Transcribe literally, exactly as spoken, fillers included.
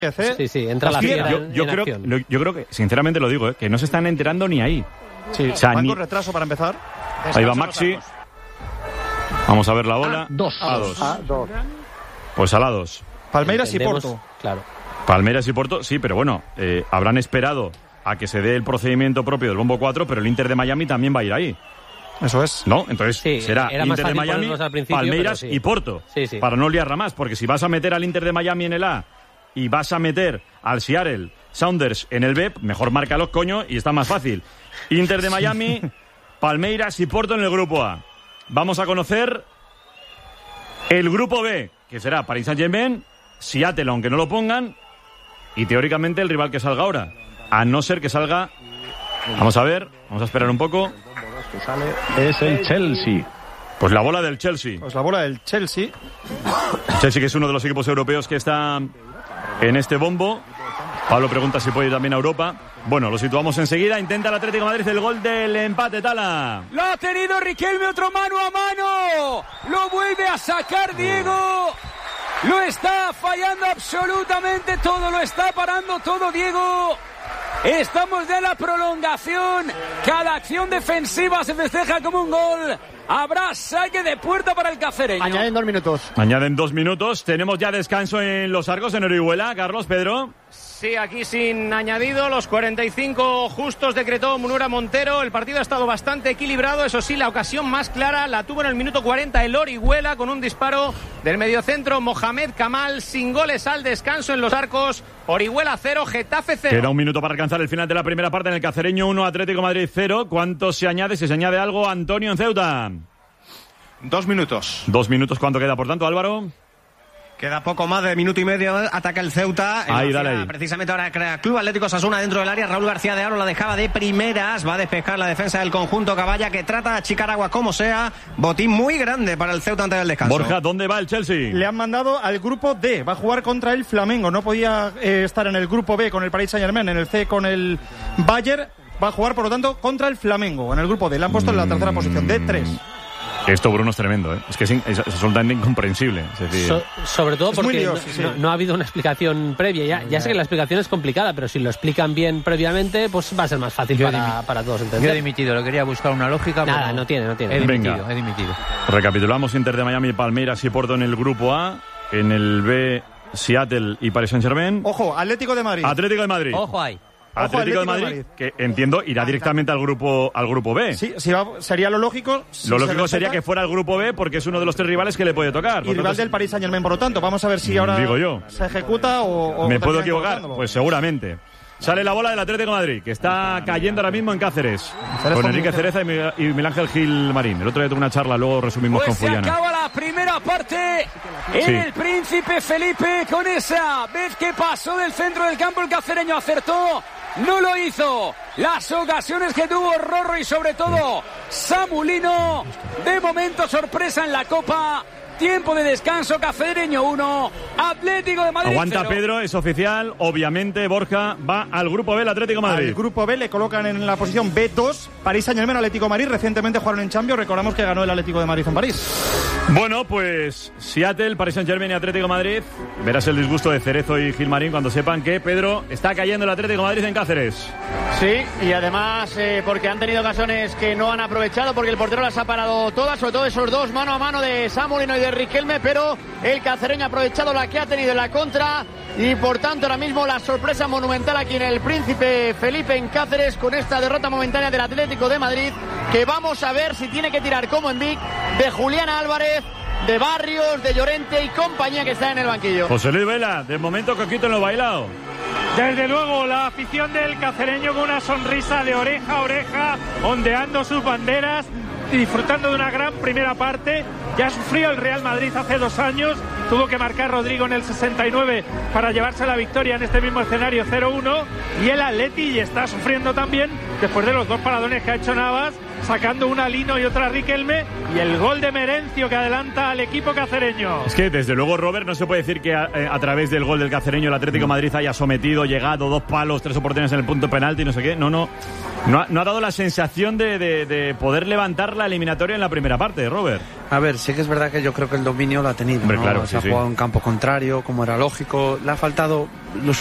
Sí, sí, entra la fiera yo, en, yo, en creo, acción. yo creo que, sinceramente lo digo, ¿eh? que no se están enterando ni ahí. Sí, o sea, van ni... con retraso para empezar. Ahí va Maxi. Vamos a ver la bola. A dos. A dos. A dos. Pues a la dos. Palmeiras Entendemos, y Porto. Claro. Palmeiras y Porto, sí, pero bueno, eh, habrán esperado a que se dé el procedimiento propio del bombo cuatro, pero el Inter de Miami también va a ir ahí. Eso es. ¿No? Entonces Sí, será era más Inter de fácil Miami, ponerlos al principio, Palmeiras pero sí. y Porto. Sí, sí. Para no liarla más, porque si vas a meter al Inter de Miami en el A y vas a meter al Seattle Sounders en el B, mejor márcalos, coño, y está más fácil. Inter de Miami, Palmeiras y Porto en el grupo A. Vamos a conocer el grupo B, que será Paris Saint-Germain, Seattle, aunque no lo pongan, y teóricamente el rival que salga ahora. A no ser que salga... Vamos a ver, vamos a esperar un poco. Que sale es el Chelsea. Pues la bola del Chelsea. Pues la bola del Chelsea. Chelsea, que es uno de los equipos europeos que está en este bombo. Pablo pregunta si puede ir también a Europa. Bueno, lo situamos enseguida. Intenta el Atlético de Madrid el gol del empate, Tala. Lo ha tenido Riquelme, otro mano a mano. Lo vuelve a sacar Diego. Lo está fallando absolutamente todo. Lo está parando todo Diego. Estamos ya en la prolongación. Cada acción defensiva se festeja como un gol. Habrá saque de puerta para el cacereño. Añaden dos minutos. Añaden dos minutos. Tenemos ya descanso en Los Arcos, en Orihuela. Carlos, Pedro. Sí, aquí sin añadido, los cuarenta y cinco justos decretó Munura Montero. El partido ha estado bastante equilibrado, eso sí, la ocasión más clara la tuvo en el minuto cuarenta el Orihuela con un disparo del mediocentro Mohamed Kamal, sin goles al descanso en Los Arcos. Orihuela cero, Getafe cero. Queda un minuto para alcanzar el final de la primera parte en el Cacereño uno, Atlético Madrid cero. ¿Cuánto se añade? Si se añade algo, Antonio en Ceuta. Dos minutos. Dos minutos, ¿cuánto queda por tanto, Álvaro? Queda poco más de minuto y medio, ataca el Ceuta. Ahí, dale ahí. Precisamente ahora crea Club Atlético Osasuna dentro del área. Raúl García de Aro la dejaba de primeras. Va a despejar la defensa del conjunto Caballa, que trata de achicar agua como sea. Botín muy grande para el Ceuta antes del descanso. Borja, ¿dónde va el Chelsea? Le han mandado al grupo D. Va a jugar contra el Flamengo. No podía eh, estar en el grupo B con el Paris Saint-Germain, en el C con el Bayern. Va a jugar, por lo tanto, contra el Flamengo en el grupo D. Le han puesto en la tercera posición, D tres. Esto, Bruno, es tremendo, ¿eh? Es que es, es, es absolutamente incomprensible. Es decir... So, sobre todo es porque lioso, no, sí. no, no ha habido una explicación previa. Ya, ya sé que la explicación es complicada, pero si lo explican bien previamente, pues va a ser más fácil para, para todos entender. Yo he dimitido, lo quería buscar una lógica. Nada, pero no tiene, no tiene. He dimitido, Venga. he dimitido. Recapitulamos: Inter de Miami, Palmeiras y Porto en el grupo A. En el B, Seattle y Paris Saint-Germain. Ojo, Atlético de Madrid. Atlético de Madrid. Ojo ahí. Atlético, Atlético de, Madrid, de Madrid, que entiendo irá directamente al grupo al grupo B. Sí, sí va, sería lo lógico. Si lo se lógico respeta, sería que fuera el grupo B porque es uno de los tres rivales que le puede tocar. Y Por rival tanto, del Paris Saint-Germain, por lo tanto. Vamos a ver si ahora Digo yo. se ejecuta o... o ¿Me puedo terminan equivocar? colocándolo. Pues seguramente. Sale la bola del Atlético de Madrid, que está cayendo ahora mismo en Cáceres. Con Enrique Cereza y Miguel y Miguel Ángel Gil Marín. El otro día tuve una charla, luego resumimos Pues con se Fullana. acaba la primera parte en Sí. el Príncipe Felipe con esa vez que pasó del centro del campo el cacereño acertó, no lo hizo. Las ocasiones que tuvo Rorro y sobre todo Samulino, de momento sorpresa en la Copa. Tiempo de descanso, Cacereño uno, Atlético de Madrid Aguanta cero. Pedro, es oficial. Obviamente Borja va al grupo B, el Atlético de Madrid. Al grupo B le colocan en la posición B dos, París Saint-Germain, Atlético de Madrid. Recientemente jugaron en Champions, recordamos que ganó el Atlético de Madrid en París. Bueno, pues Seattle, Paris Saint-Germain y Atlético de Madrid. Verás el disgusto de Cerezo y Gilmarín cuando sepan que Pedro está cayendo el Atlético de Madrid en Cáceres. Sí, y además eh, porque han tenido ocasiones que no han aprovechado, porque el portero las ha parado todas, sobre todo esos dos mano a mano de Samulino y de Riquelme, pero el cacereño ha aprovechado la que ha tenido en la contra y por tanto ahora mismo la sorpresa monumental aquí en el Príncipe Felipe en Cáceres con esta derrota momentánea del Atlético de Madrid, que vamos a ver si tiene que tirar como en Vic de Julián Álvarez, de Barrios, de Llorente y compañía que está en el banquillo. José Luis Vela, de momento Coquito en lo bailado. Desde luego, la afición del cacereño con una sonrisa de oreja a oreja, ondeando sus banderas, disfrutando de una gran primera parte. Ya sufrió el Real Madrid hace dos años, tuvo que marcar Rodrigo en el sesenta y nueve para llevarse la victoria en este mismo escenario cero uno, y el Atleti está sufriendo también después de los dos paradones que ha hecho Navas sacando una Lino y otra Riquelme, y el gol de Merencio que adelanta al equipo cacereño. Es que desde luego, Robert, no se puede decir que a, eh, a través del gol del cacereño el Atlético de Madrid haya sometido, llegado, dos palos, tres oportunidades en el punto penalti, no sé qué. No, no. No ha, no ha dado la sensación de, de, de poder levantar la eliminatoria en la primera parte, Robert. A ver, sí que es verdad que yo creo que el dominio lo ha tenido. Hombre, ¿no? claro, Se sí, ha sí. jugado en campo contrario, como era lógico. Le ha faltado los